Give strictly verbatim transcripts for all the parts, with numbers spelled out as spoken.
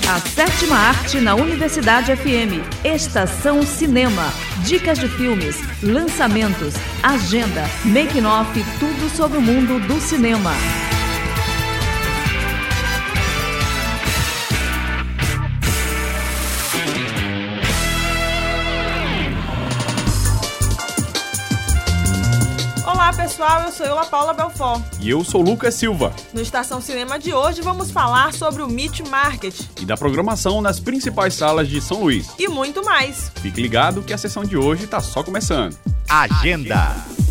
A sétima arte na Universidade F M. Estação Cinema. Dicas de filmes, lançamentos, agenda, making-off, tudo sobre o mundo do cinema. Olá pessoal, eu sou Eula Paula Belfort. E eu sou Lucas Silva. No Estação Cinema de hoje vamos falar sobre o Meat Market. E da programação nas principais salas de São Luís. E muito mais. Fique ligado que a sessão de hoje está só começando. Agenda.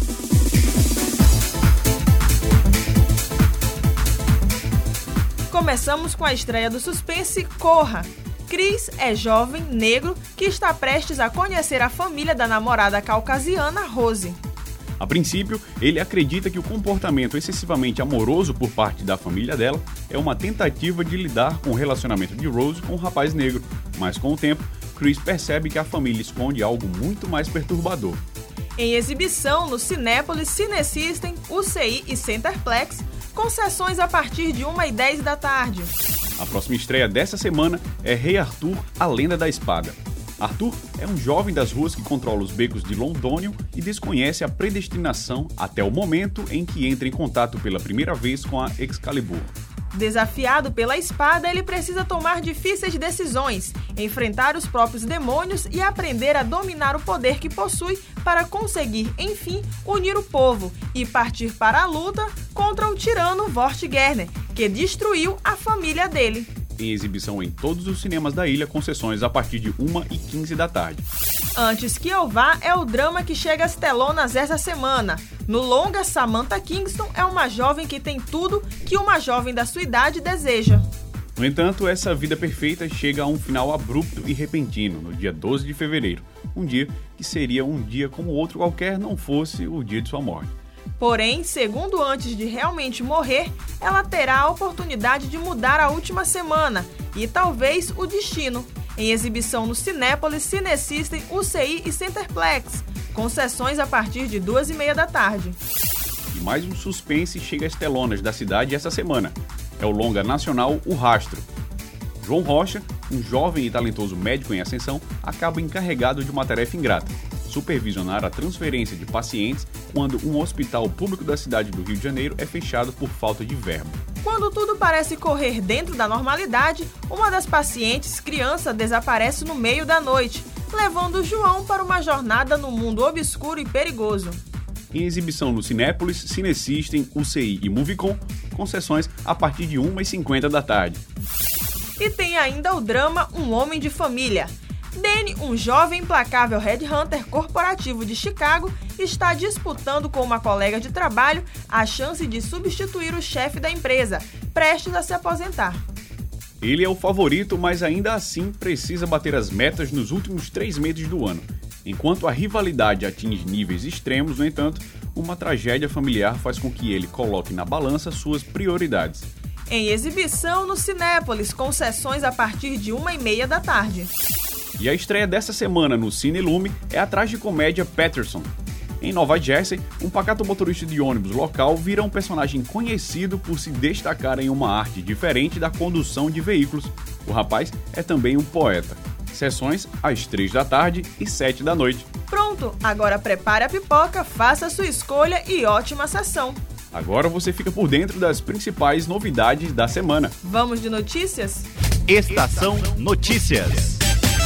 Começamos com a estreia do suspense Corra. Chris é jovem, negro, que está prestes a conhecer a família da namorada caucasiana Rose. A princípio, ele acredita que o comportamento excessivamente amoroso por parte da família dela é uma tentativa de lidar com o relacionamento de Rose com um rapaz negro, mas com o tempo, Chris percebe que a família esconde algo muito mais perturbador. Em exibição no Cinépolis, Cinesystem, U C I e Centerplex, com sessões a partir de uma e dez da tarde. A próxima estreia dessa semana é Rei Arthur, a Lenda da Espada. Arthur é um jovem das ruas que controla os becos de Londônio e desconhece a predestinação até o momento em que entra em contato pela primeira vez com a Excalibur. Desafiado pela espada, ele precisa tomar difíceis decisões, enfrentar os próprios demônios e aprender a dominar o poder que possui para conseguir, enfim, unir o povo e partir para a luta contra o tirano Vortigern, que destruiu a família dele. Em exibição em todos os cinemas da ilha, com sessões a partir de uma e quinze da tarde. Antes que eu vá é o drama que chega às telonas essa semana. No longa, Samantha Kingston é uma jovem que tem tudo que uma jovem da sua idade deseja. No entanto, essa vida perfeita chega a um final abrupto e repentino, no dia doze de fevereiro. Um dia que seria um dia como outro qualquer, não fosse o dia de sua morte. Porém, segundo antes de realmente morrer, ela terá a oportunidade de mudar a última semana e talvez o destino. Em exibição no Cinépolis, Cinesystem, U C I e Centerplex, com sessões a partir de duas e meia da tarde. E mais um suspense chega às telonas da cidade essa semana. É o longa nacional O Rastro. João Rocha, um jovem e talentoso médico em ascensão, acaba encarregado de uma tarefa ingrata: supervisionar a transferência de pacientes quando um hospital público da cidade do Rio de Janeiro é fechado por falta de verba. Quando tudo parece correr dentro da normalidade, uma das pacientes, criança, desaparece no meio da noite, levando João para uma jornada no mundo obscuro e perigoso. Em exibição no Cinépolis, Cinesystem, U C I e Movicon, com sessões a partir de uma e cinquenta da tarde. E tem ainda o drama Um Homem de Família. Danny, um jovem implacável headhunter corporativo de Chicago, está disputando com uma colega de trabalho a chance de substituir o chefe da empresa, prestes a se aposentar. Ele é o favorito, mas ainda assim precisa bater as metas nos últimos três meses do ano. Enquanto a rivalidade atinge níveis extremos, no entanto, uma tragédia familiar faz com que ele coloque na balança suas prioridades. Em exibição no Cinépolis, com sessões a partir de uma e meia da tarde. E a estreia dessa semana no Cine Lume é a tragicomédia Patterson. Em Nova Jersey, um pacato motorista de ônibus local vira um personagem conhecido por se destacar em uma arte diferente da condução de veículos. O rapaz é também um poeta. Sessões às três da tarde e sete da noite. Pronto, agora prepare a pipoca, faça a sua escolha e ótima sessão. Agora você fica por dentro das principais novidades da semana. Vamos de notícias? Estação Notícias.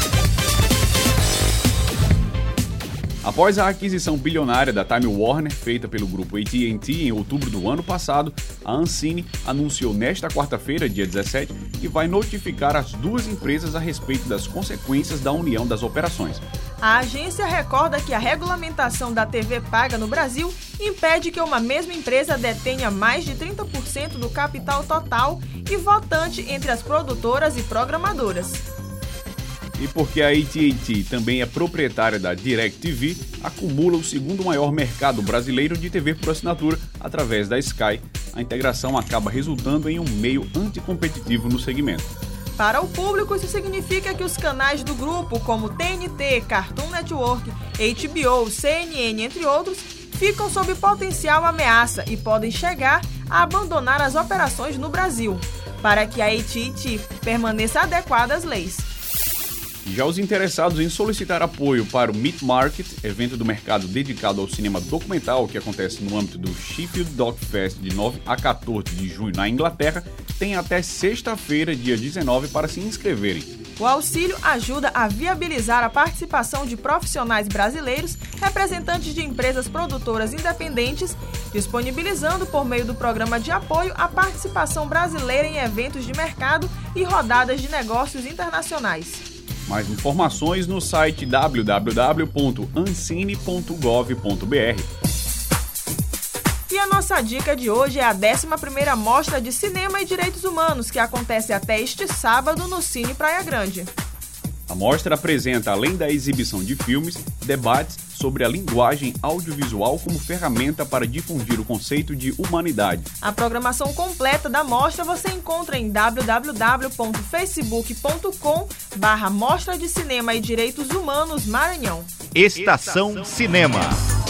Após a aquisição bilionária da Time Warner, feita pelo grupo A T and T em outubro do ano passado, a Ancine anunciou nesta quarta-feira, dia dezessete, que vai notificar as duas empresas a respeito das consequências da união das operações. A agência recorda que a regulamentação da T V paga no Brasil impede que uma mesma empresa detenha mais de trinta por cento do capital total e votante entre as produtoras e programadoras. E porque a A T and T também é proprietária da DirecTV, acumula o segundo maior mercado brasileiro de T V por assinatura através da Sky. A integração acaba resultando em um meio anticompetitivo no segmento. Para o público, isso significa que os canais do grupo, como T N T, Cartoon Network, H B O, C N N, entre outros, ficam sob potencial ameaça e podem chegar a abandonar as operações no Brasil. para que a A T e T permaneça adequada às leis. Já os interessados em solicitar apoio para o Meat Market, evento do mercado dedicado ao cinema documental que acontece no âmbito do Sheffield Doc Fest de nove a quatorze de junho na Inglaterra, têm até sexta-feira, dia dezenove, para se inscreverem. O auxílio ajuda a viabilizar a participação de profissionais brasileiros, representantes de empresas produtoras independentes, disponibilizando por meio do programa de apoio a participação brasileira em eventos de mercado e rodadas de negócios internacionais. Mais informações no site w w w ponto ancine ponto gov ponto b r. E a nossa dica de hoje é a décima primeira Mostra de Cinema e Direitos Humanos, que acontece até este sábado no Cine Praia Grande. A mostra apresenta, além da exibição de filmes, debates sobre a linguagem audiovisual como ferramenta para difundir o conceito de humanidade. A programação completa da mostra você encontra em w w w ponto facebook ponto com barra Mostra de Cinema e Direitos Humanos Maranhão. Estação Cinema.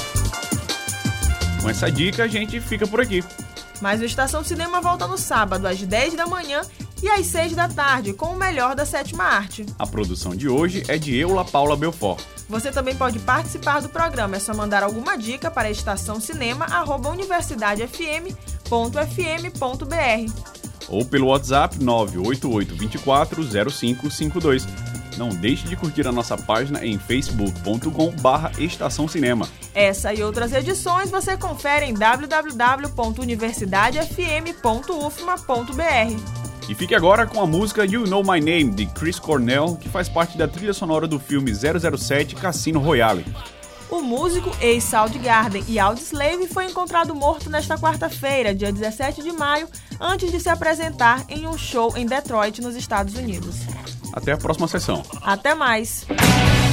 Com essa dica, a gente fica por aqui. Mas o Estação Cinema volta no sábado, às dez da manhã e às seis da tarde, com o melhor da sétima arte. A produção de hoje é de Eula Paula Belfort. Você também pode participar do programa, é só mandar alguma dica para estaçãocinema arroba universidade f m ponto f m ponto b r ou pelo WhatsApp nove oito oito dois quatro zero cinco cinco dois. Não deixe de curtir a nossa página em facebook ponto com barra estação cinema. Essa e outras edições você confere em w w w ponto universidade f m ponto u f m a ponto b r. E fique agora com a música You Know My Name, de Chris Cornell, que faz parte da trilha sonora do filme zero zero sete Cassino Royale. O músico ex-Soundgarden e Audioslave foi encontrado morto nesta quarta-feira, dia dezessete de maio, antes de se apresentar em um show em Detroit, nos Estados Unidos. Até a próxima sessão. Até mais!